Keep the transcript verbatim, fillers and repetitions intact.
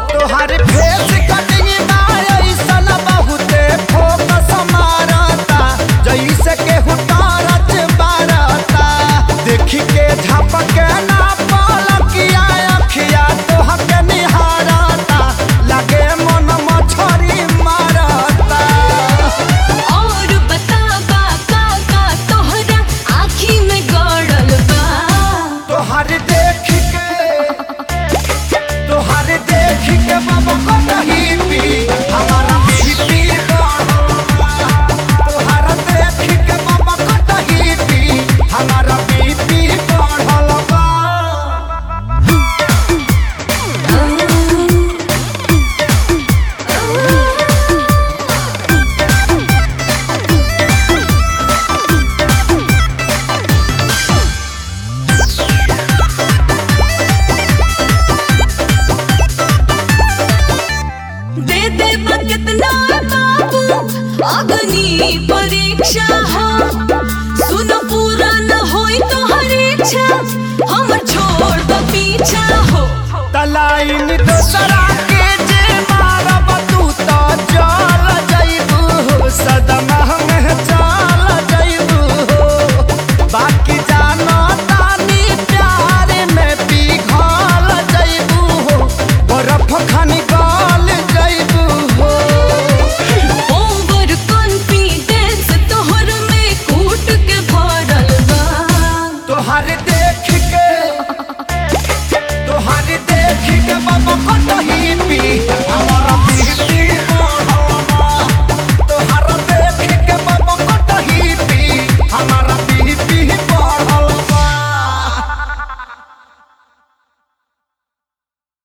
तोहार face cutting ना ऐसन बहुते फोकस मारता जैसे के हुटारच बारता देखी के झपके ना पलकिया अखिया तोहके निहारता लगे मन मछरी मारता। और बता बा का का तोहरा आँखी में गड़ल बा तोहार देख के तोहार देख के बाबा को नहीं पी हमारा बीपी तोहार देख के बाबा को नहीं पी हमारा बीपी बढ़ल बा। दे दे बा कितना बाबू अग्नि परीक्षा हो सुनो पूरा न होई तो हर इच्छा हमर छोड़ दो पीछा हो तलाइन दोसरा